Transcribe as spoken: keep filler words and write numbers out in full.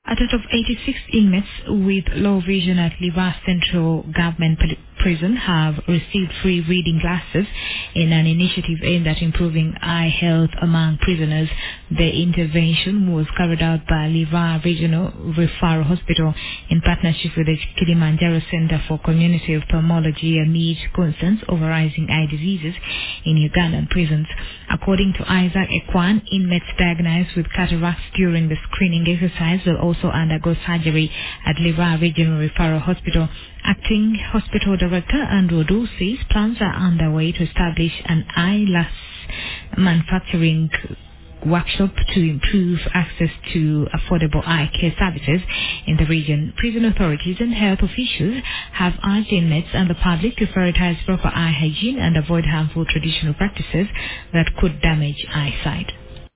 A total of eighty-six inmates with low vision at Livar Central Government Pl- Prison have received free reading glasses in an initiative aimed at improving eye health among prisoners. The intervention was carried out by Livar Regional Referral Hospital in partnership with the Kilimanjaro Center for Community Ophthalmology amid concerns over rising eye diseases in Ugandan prisons. According to Isaac Ekwan, inmates diagnosed with cataracts during the screening exercise will also undergo surgery at Livar Regional Referral Hospital. Acting Hospital Director Andrew Odu says plans are underway to establish an eyelash manufacturing workshop to improve access to affordable eye care services in the region. Prison authorities and health officials have urged inmates and the public to prioritize proper eye hygiene and avoid harmful traditional practices that could damage eyesight.